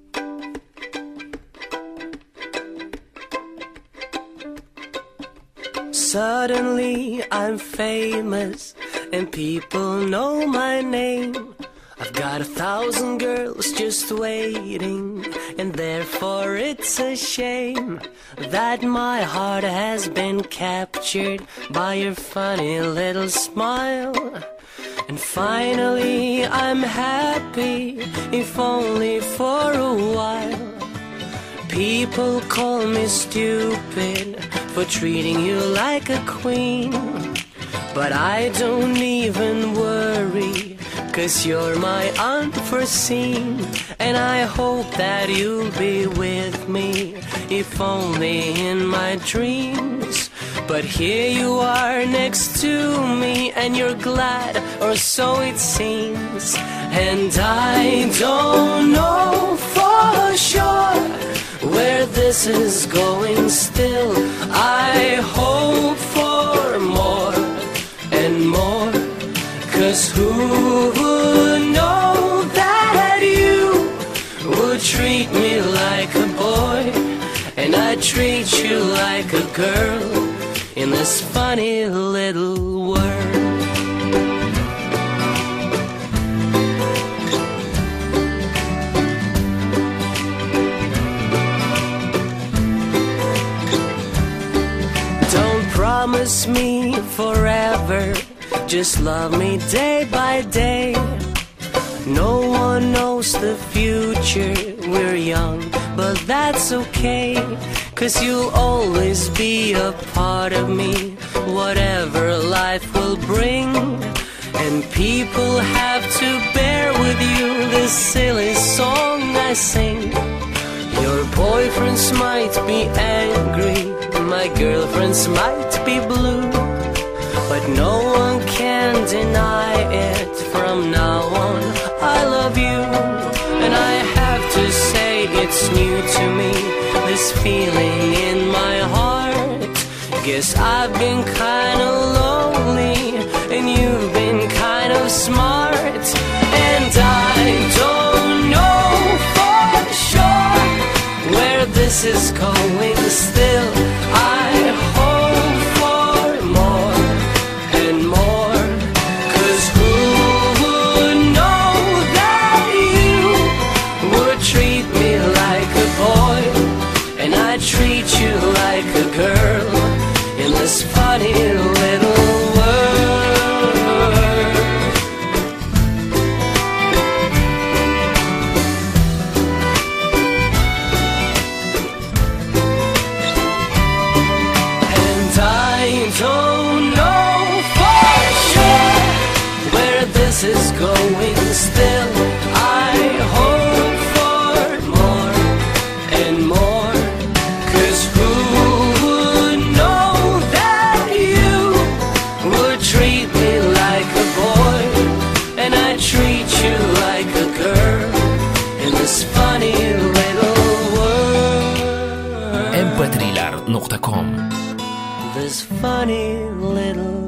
Suddenly I'm famous and people know my name. I've got 1,000 girls just waiting, and therefore it's a shame that my heart has been captured by your funny little smile. And finally I'm happy, if only for a while. People call me stupid for treating you like a queen, but I don't even worry, 'cause you're my unforeseen. And I hope that you'll be with me, if only in my dreams. But here you are next to me, and you're glad, or so it seems. And I don't know for sure where this is going still. I hope for more and more, 'cause who would know that you would treat me like a boy, and I treat you like a girl in this funny little world. Promise me forever, just love me day by day. No one knows the future, we're young, but that's okay, 'cause you'll always be a part of me, whatever life will bring. And people have to bear with you this silly song I sing. Your boyfriends might be angry, my girlfriends might be blue, but no one can deny it. From now on, I love you, and I have to say it's new to me, this feeling in my heart. Guess I've been kinda lonely, and you've been kind of smart. And I don't know for sure where this is going still. I hope for more and more, 'cause who would know that you would treat me like a boy, and I treat you like a girl in this funny little world. And I don't know for sure where this is going still. I hope for more and more, 'cause who would know that you would treat me like a boy, and I treat you like a girl in this funny little world. mp3lar.com This funny little